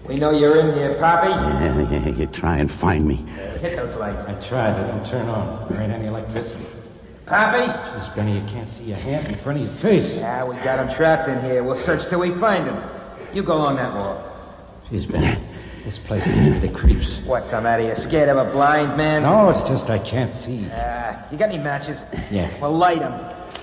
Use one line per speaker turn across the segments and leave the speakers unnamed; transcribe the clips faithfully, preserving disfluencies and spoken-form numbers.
We know you're in here, Poppy.
Yeah, yeah, you try and find me.
Uh, hit those lights.
I tried. They don't turn on. There ain't any electricity.
Poppy?
Miss Benny, you can't see a hand in front of your face.
Yeah, we got him trapped in here. We'll search till we find him. You go along that wall.
Jeez, Benny, this place gives me the creeps.
What's the matter? You scared of a blind man?
No, it's just I can't see.
Ah, uh, you got any matches?
Yeah.
Well, light them.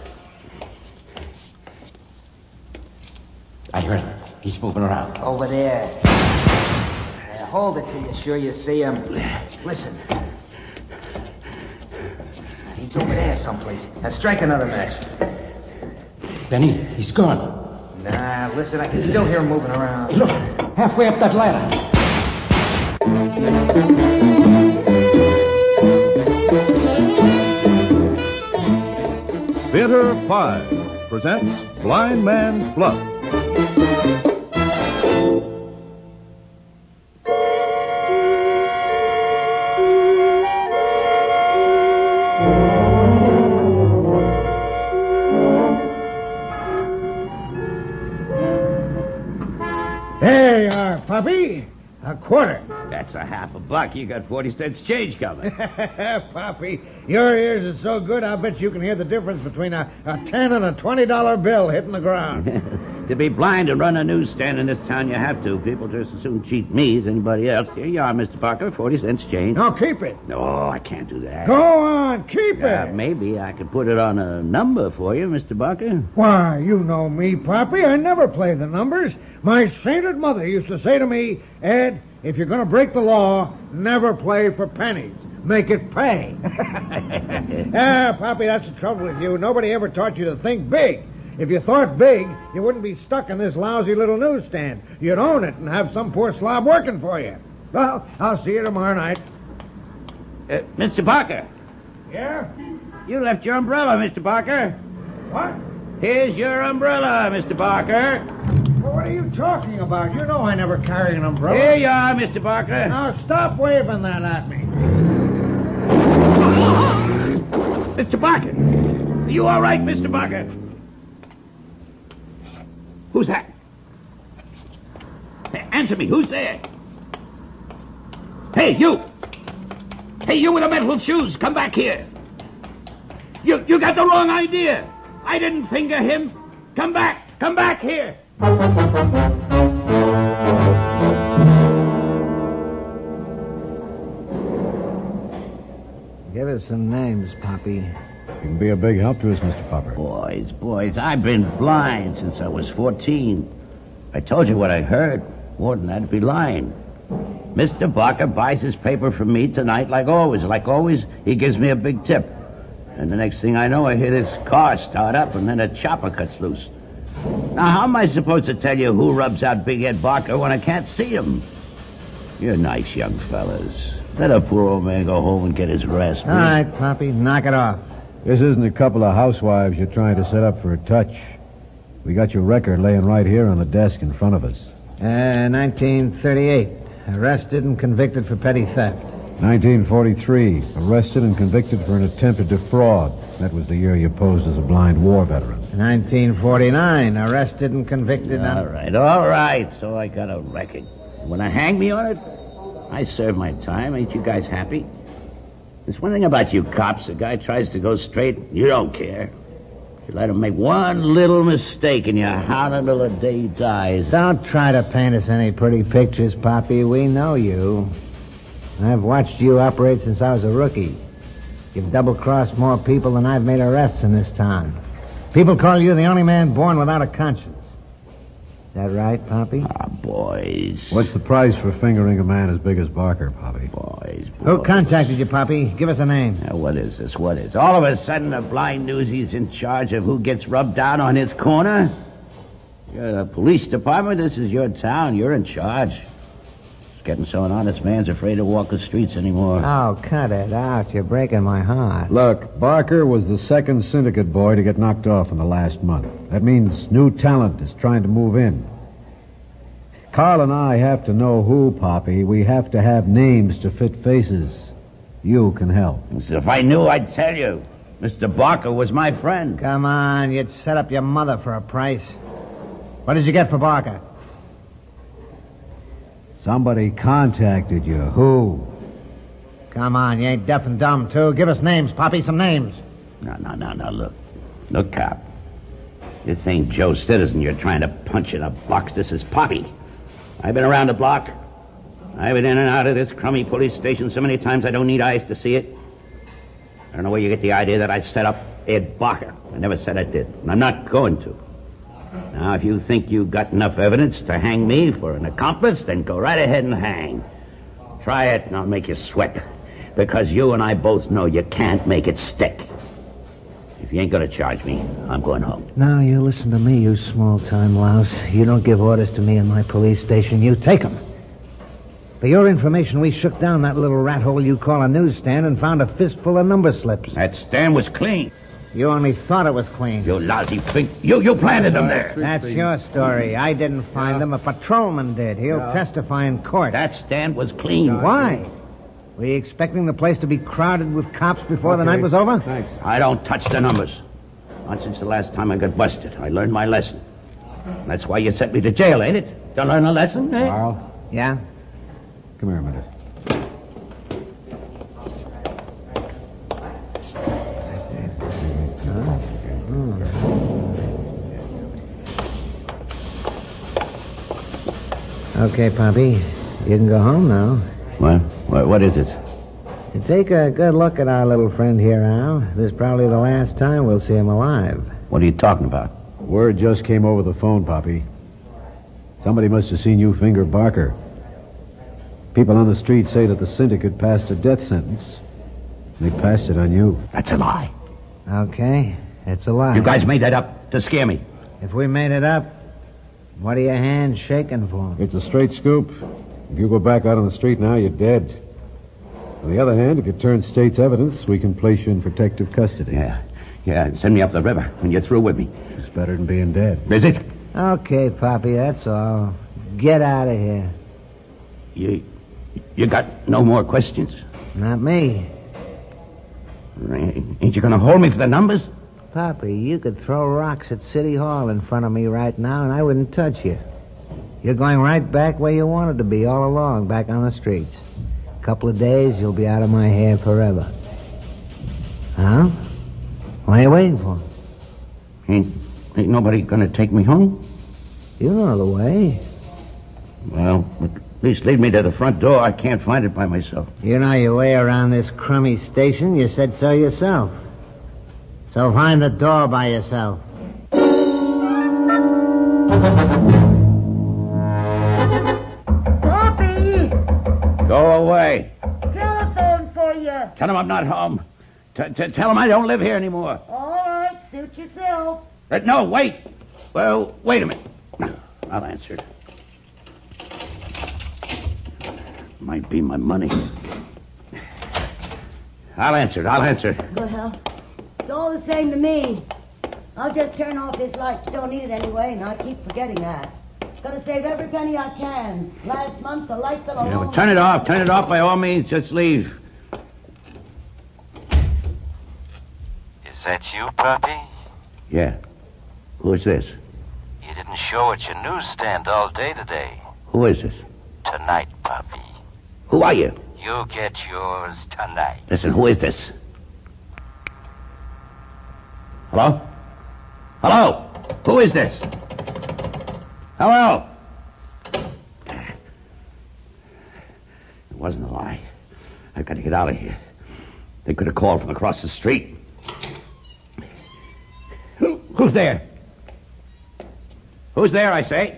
I heard him. He's moving around.
Over there. Uh, hold it till you're sure you see him. Listen. He's over there someplace. Now strike another match.
Benny, he's gone.
Nah, listen, I can still hear him moving around.
Hey, look, halfway up that ladder.
Theater five presents Blind Man's Bluff.
There you are, Poppy. A quarter.
That's a half a buck. You got forty cents change coming.
Poppy, your ears are so good, I bet you can hear the difference between a, a ten and a twenty dollar bill hitting the ground.
To be blind and run a newsstand in this town, you have to. People just as soon cheat me as anybody else. Here you are, Mister Parker, forty cents change.
No, keep it.
No, I can't do that.
Go on, keep
Uh,
it.
maybe I could put it on a number for you, Mister Barker.
Why, you know me, Poppy. I never play the numbers. My sainted mother used to say to me, Ed, if you're going to break the law, never play for pennies. Make it pay. Ah, Poppy, that's the trouble with you. Nobody ever taught you to think big. If you thought big, you wouldn't be stuck in this lousy little newsstand. You'd own it and have some poor slob working for you. Well, I'll see you tomorrow night.
Uh, Mister Barker,
Yeah?
you left your umbrella, Mister Barker.
What?
Here's your umbrella, Mister Barker.
Well, what are you talking about? You know I never carry an umbrella.
Here you are, Mister Barker.
Now stop waving that at me.
Mister Barker, are you all right, Mister Barker? Who's that? Hey, answer me. Who's there? Hey, you. Hey, you with the metal shoes. Come back here. You, you got the wrong idea. I didn't finger him. Come back. Come back here.
Give us some names, Poppy.
You can be a big help to us, Mister Popper.
Boys, boys, I've been blind since I was fourteen. I told you what I heard. More than that, I'd be lying. Mister Barker buys his paper from me tonight like always. Like always, he gives me a big tip. And the next thing I know, I hear this car start up and then a chopper cuts loose. Now, how am I supposed to tell you who rubs out Big Ed Barker when I can't see him? You're nice young fellas. Let a poor old man go home and get his rest.
All right, Poppy, knock it off.
This isn't a couple of housewives you're trying to set up for a touch. We got your record laying right here on the desk in front of us.
Uh, nineteen thirty-eight. Arrested and convicted for petty theft.
nineteen forty-three. Arrested and convicted for an attempt to defraud. That was the year you posed as a blind war veteran.
nineteen forty-nine. Arrested and convicted
All
on...
right, all right. So I got a record. When I hang me on it, I serve my time. Ain't you guys happy? There's one thing about you cops. A guy tries to go straight, you don't care. You let him make one little mistake and you hound him till the day he dies.
Don't try to paint us any pretty pictures, Poppy. We know you. I've watched you operate since I was a rookie. You've double-crossed more people than I've made arrests in this town. People call you the only man born without a conscience. Is that right, Poppy?
Ah, boys.
What's the price for fingering a man as big as Barker, Poppy?
Boys, boys.
Who contacted you, Poppy? Give us a name.
Now, what is this? What is? All of a sudden, a blind newsie's in charge of who gets rubbed down on his corner? You're the police department. This is your town. You're in charge. It's getting so an honest man's afraid to walk the streets anymore.
Oh, cut it out. You're breaking my heart.
Look, Barker was the second syndicate boy to get knocked off in the last month. That means new talent is trying to move in. Carl and I have to know who, Poppy. We have to have names to fit faces. You can help.
If I knew, I'd tell you. Mister Barker was my friend.
Come on, you'd set up your mother for a price. What did you get for Barker?
Somebody contacted you. Who?
Come on, you ain't deaf and dumb, too. Give us names, Poppy, some names.
No, no, no, no, look. Look, cop. This ain't Joe Citizen you're trying to punch in a box. This is Poppy. I've been around the block. I've been in and out of this crummy police station so many times I don't need eyes to see it. I don't know where you get the idea that I set up Ed Barker. I never said I did, and I'm not going to. Now, if you think you've got enough evidence to hang me for an accomplice, then go right ahead and hang. Try it, and I'll make you sweat. Because you and I both know you can't make it stick. If you ain't going to charge me, I'm going home.
Now, you listen to me, you small-time louse. You don't give orders to me in my police station. You take them. For your information, we shook down that little rat hole you call a newsstand and found a fistful of number slips.
That stand was clean.
You only thought it was clean.
You lousy pig. You, you planted them there.
That's your story. I didn't find them. A patrolman did. He'll testify in court.
That stand was clean.
Why? Were you expecting the place to be crowded with cops before the night was over?
Thanks.
I don't touch the numbers. Not since the last time I got busted. I learned my lesson. That's why you sent me to jail, ain't it? To learn a lesson, eh?
Carl,
Yeah?
come here a minute.
Okay, Poppy. You can go home now.
What? What, what is it?
You take a good look at our little friend here, Al. This is probably the last time we'll see him alive.
What are you talking about?
Word just came over the phone, Poppy. Somebody must have seen you finger Barker. People on the street say that the syndicate passed a death sentence. They passed it on you.
That's a lie.
Okay, it's a lie.
You guys made that up to scare me.
If we made it up, what are your hands shaking for?
It's a straight scoop. If you go back out on the street now, you're dead. On the other hand, if you turn state's evidence, we can place you in protective custody.
Yeah. Yeah, and send me up the river when you're through with me.
It's better than being dead.
Is it?
Okay, Poppy, that's all. Get out of here.
You... You got no more questions?
Not me.
Ain't you going to hold me for the numbers?
Poppy, you could throw rocks at City Hall in front of me right now, and I wouldn't touch you. You're going right back where you wanted to be all along, back on the streets. A couple of days, you'll be out of my hair forever. Huh? What are you waiting for?
Ain't, ain't nobody going to take me home?
You know the way.
Well, at least lead me to the front door. I can't find it by myself.
You know your way around this crummy station. You said so yourself. So find the door by yourself.
Poppy!
Go away.
Telephone for you.
Tell him I'm not home. T- t- tell him I don't live here anymore.
All right, suit yourself.
Uh, no, wait. Well, wait a minute. I'll answer it. Might be my money. I'll answer it. I'll answer it.
Well, it's all the same to me. I'll just turn off this light. Don't need it anyway, and I keep forgetting that. Gotta save every penny I can. Last month, the light bill
Yeah,
alone...
but turn it off. Turn it off by all means. Just leave.
Is that you, Poppy?
Yeah. Who's this?
You didn't show at your newsstand all day today.
Who is this?
Tonight, Poppy.
Who are you?
You'll get yours tonight.
Listen, who is this? Hello? Hello? Who is this? Hello? It wasn't a lie. I've got to get out of here. They could have called from across the street. Who, who's there? Who's there, I say?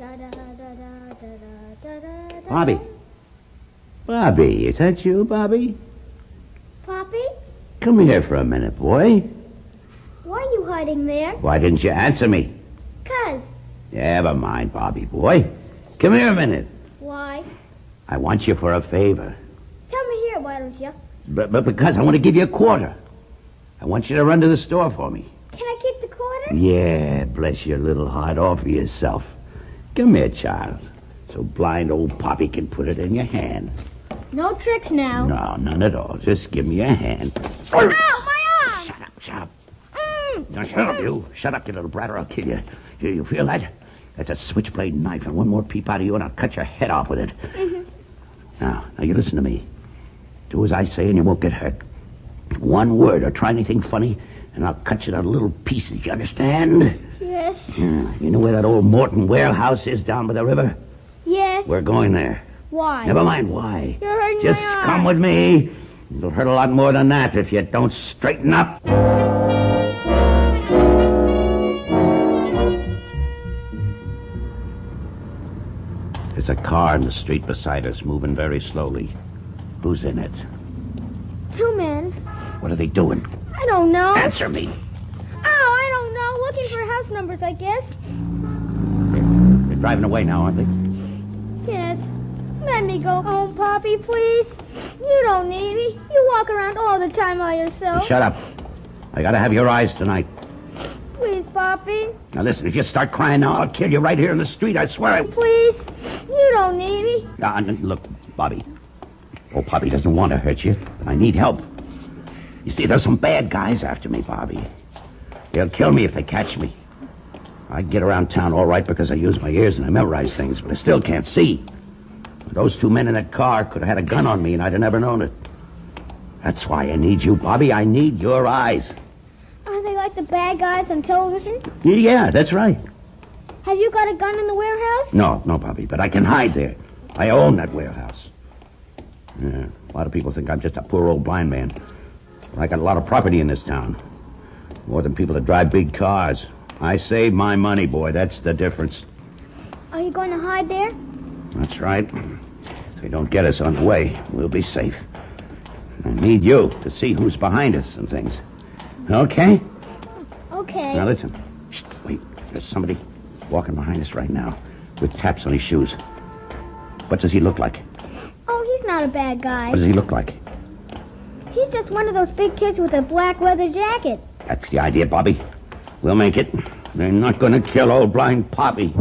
Bobby. Bobby, is that you, Bobby?
Poppy?
Come here for a minute, boy.
Why are you hiding there?
Why didn't you answer me?
'Cause.
Never mind, Bobby, boy. Come here a minute.
Why?
I want you for a favor.
Tell me here, why don't you?
But, but because I want to give you a quarter. I want you to run to the store for me.
Can I keep the quarter?
Yeah, bless your little heart. Offer yourself. Come here, child. So blind old Poppy can put it in your hand.
No tricks now.
No, none at all. Just give me a hand.
Ow, my arm!
Shut up, shut up.
Mm.
Now, shut up, you. Shut up, you little brat, or I'll kill you. You, you feel that? That's a switchblade knife, and one more peep out of you, and I'll cut your head off with it.
Mm-hmm.
Now, now you listen to me. Do as I say, and you won't get hurt. One word or try anything funny, and I'll cut you down to little pieces. You understand?
Yes.
Yeah. You know where that old Morton warehouse is down by the river?
Yes.
We're going there.
Why?
Never mind why.
You're hurting
Just
my arm.
come with me. It'll hurt a lot more than that if you don't straighten up. There's a car in the street beside us, moving very slowly. Who's in it?
Two men.
What are they doing?
I don't know.
Answer me.
Oh, I don't know. Looking for house numbers, I guess.
They're, they're driving away now, aren't they?
Yes. Let me go home, Poppy, please. You don't need me. You walk around all the time by yourself.
Shut up. I gotta have your eyes tonight.
Please, Poppy.
Now listen, if you start crying now, I'll kill you right here in the street, I swear. I...
Please. You don't need me.
Now, look, Bobby. Oh, Bobby doesn't want to hurt you, but I need help. You see, there's some bad guys after me, Bobby. They'll kill me if they catch me. I get around town all right because I use my ears and I memorize things, but I still can't see. Those two men in that car could have had a gun on me and I'd have never known it. That's why I need you, Bobby. I need your eyes.
Are they like the bad guys on television?
Yeah, that's right.
Have you got a gun in the warehouse?
No, no, Bobby, but I can hide there. I own that warehouse. Yeah, a lot of people think I'm just a poor old blind man. But I got a lot of property in this town. More than people that drive big cars. I save my money, boy. That's the difference.
Are you going to hide there?
That's right. If they don't get us on the way, we'll be safe. I need you to see who's behind us and things. Okay?
Okay.
Now listen. Shh, wait. There's somebody walking behind us right now with taps on his shoes. What does he look like?
Oh, he's not a bad guy.
What does he look like?
He's just one of those big kids with a black leather jacket.
That's the idea, Bobby. We'll make it. They're not going to kill old blind Poppy.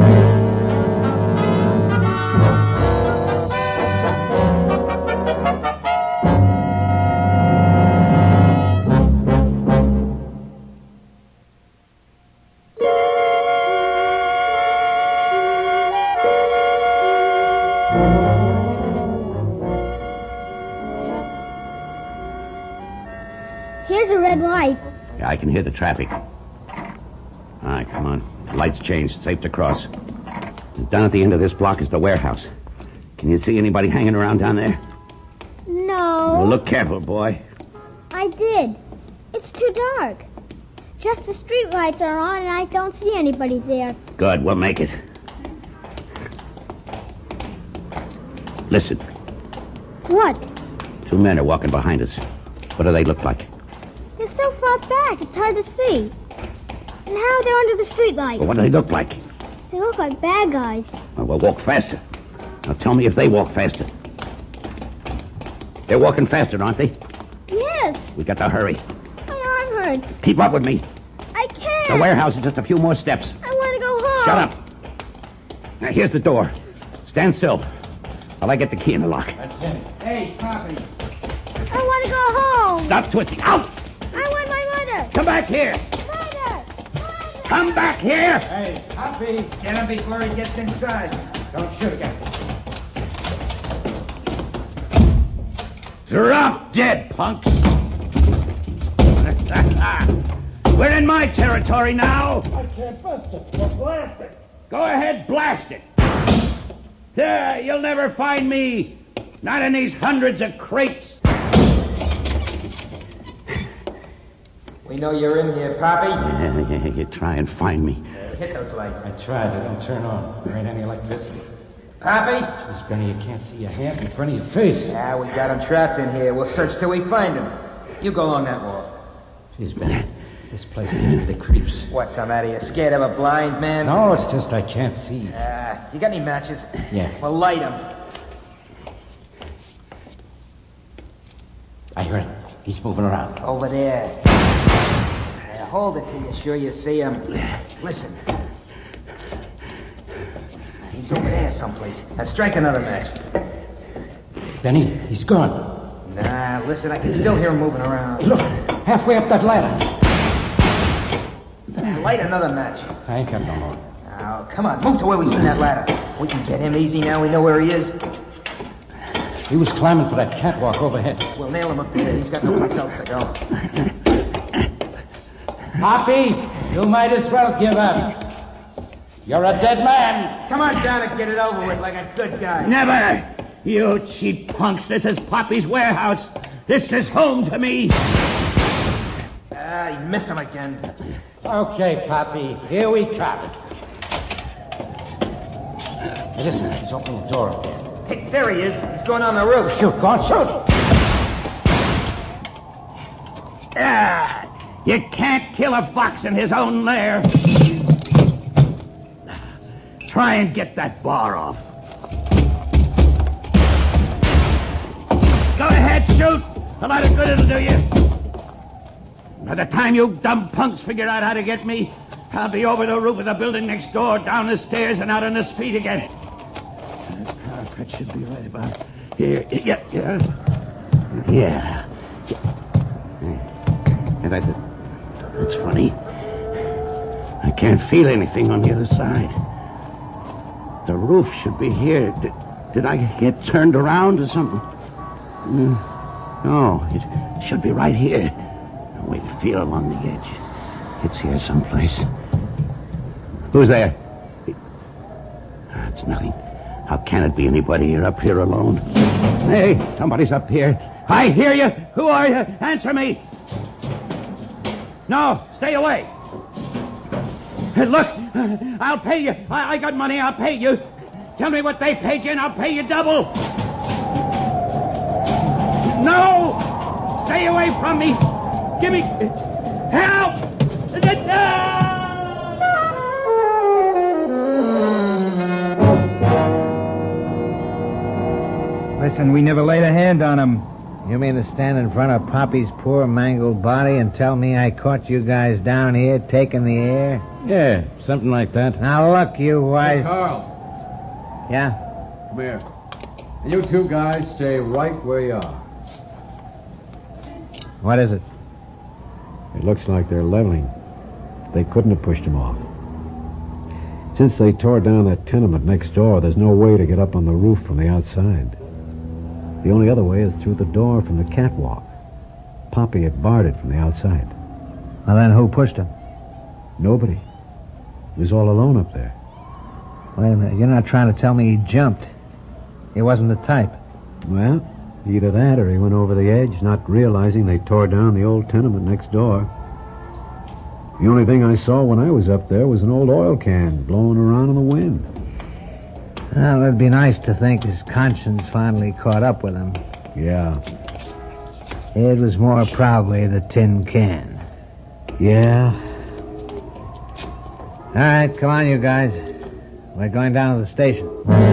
Here's a red light.
Yeah, I can hear the traffic. All right, come on. The light's changed. It's safe to cross. Down at the end of this block is the warehouse. Can you see anybody hanging around down there?
No.
Well, look careful, boy.
I did. It's too dark. Just the street lights are on and I don't see anybody there.
Good, we'll make it. Listen,
What?
two men are walking behind us. What do they look like?
They're so far back, it's hard to see. And how they're under the street light?
Well, what do they look like?
They look like bad guys.
Well, we'll walk faster. Now tell me if they walk faster. They're walking faster, aren't they?
Yes.
We got to hurry.
My arm hurts.
Keep up with me.
I can't.
The warehouse is just a few more steps.
I want to go home.
Shut up. Now, here's the door. Stand still while I get the key in the lock.
That's it. Hey, Poppy.
I want to go home.
Stop twisting. Out!
I want my mother.
Come back here.
Mother. Mother.
Come back here.
Hey, Poppy, get him before he gets inside. Don't shoot again.
Drop dead, punks. We're in my territory now.
I can't bust it. Well, blast it.
Go ahead, blast it. There, you'll never find me. Not in these hundreds of crates.
We know you're in here, Poppy.
Yeah, yeah, you try and find me.
Uh, hit those lights. I tried. They don't turn on. There ain't any electricity. Poppy? Miss Benny, you can't see your hand in front of your face.
Yeah, we got him trapped in here. We'll search till we find him. You go along that wall.
Jeez, Benny, this place gives me the creeps.
What's the matter? You scared of a blind man?
No, it's just I can't see.
Ah, you got any matches?
Yeah.
Well, light them.
I heard him. He's moving around.
Over there. Yeah, hold it till you're sure you see him. Listen. He's over there someplace. Now strike another match.
Benny, he's gone.
Nah, listen, I can still hear him moving around.
Look, halfway up that ladder.
Light another match.
I ain't got no more.
Now, come on, move to where we seen that ladder. We can get him easy now we know where he is.
He was climbing for that catwalk overhead.
We'll nail him up there. He's got no place else to go.
Poppy, you might as well give up. You're a dead man.
Come on down and get it over with like a good guy.
Never! You cheap punks. This is Poppy's warehouse. This is home to me.
Ah, he missed him again.
Okay, Poppy, here we come. Hey, listen, he's opening the door up there.
Hey, there he is. He's going on the roof.
Shoot, go on, shoot.
Ah, you can't kill a fox in his own lair. Try and get that bar off. Go ahead, shoot. A lot of good it'll do you. By the time you dumb punks figure out how to get me, I'll be over the roof of the building next door, down the stairs, and out on the street again. That should be right about here. Yeah, yeah. Yeah. Yeah, that's it. That's funny. I can't feel anything on the other side. The roof should be here. Did, did I get turned around or something? Mm, no, it should be right here. Wait, feel along the edge. It's here someplace. Who's there? It's nothing. How can it be anybody? You're up here alone. Hey, somebody's up here. I hear you. Who are you? Answer me. No, stay away. Look, I'll pay you. I, I got money. I'll pay you. Tell me what they paid you, and I'll pay you double. No! Stay away from me. Give me help!
Listen, we never laid a hand on him.
You mean to stand in front of Poppy's poor mangled body and tell me I caught you guys down here taking the air?
Yeah, something like that.
Now look, you wise...
Hey, Carl.
Yeah?
Come here. And you two guys stay right where you are.
What is it?
It looks like they're leveling. They couldn't have pushed him off. Since they tore down that tenement next door, there's no way to get up on the roof from the outside. The only other way is through the door from the catwalk. Poppy had barred it from the outside.
Well, then who pushed him?
Nobody. He was all alone up there.
Wait a minute. You're not trying to tell me he jumped. He wasn't the type.
Well, either that or he went over the edge, not realizing they tore down the old tenement next door. The only thing I saw when I was up there was an old oil can blowing around in the wind.
Well, it'd be nice to think his conscience finally caught up with him.
Yeah.
It was more probably the tin can.
Yeah.
All right, come on, you guys. We're going down to the station.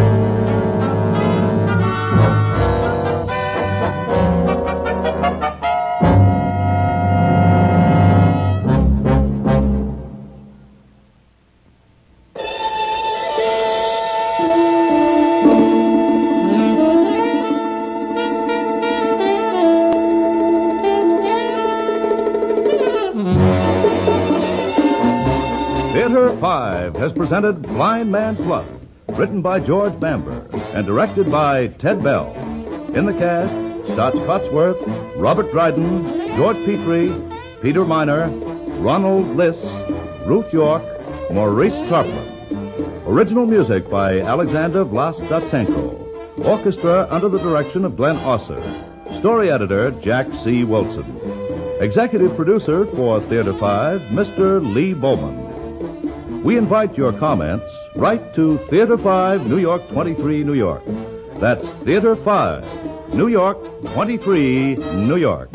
Theater five has presented Blind Man's Luck, written by George Bamber and directed by Ted Bell. In the cast, Stotts Cotsworth, Robert Dryden, George Petrie, Peter Miner, Ronald Liss, Ruth York, Maurice Tarplin. Original music by Alexander Vlastatsenko. Orchestra under the direction of Glenn Osser. Story editor, Jack C. Wilson. Executive producer for Theater five, Mister Lee Bowman. We invite your comments. Write to Theater five, New York twenty-three, New York. That's Theater five, New York twenty-three, New York.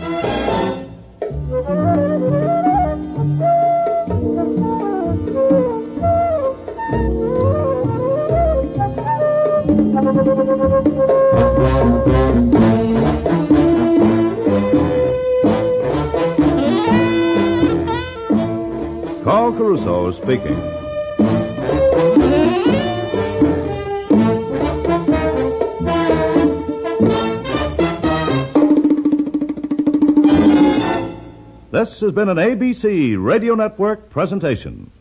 Carl Caruso speaking. This has been an A B C Radio Network presentation.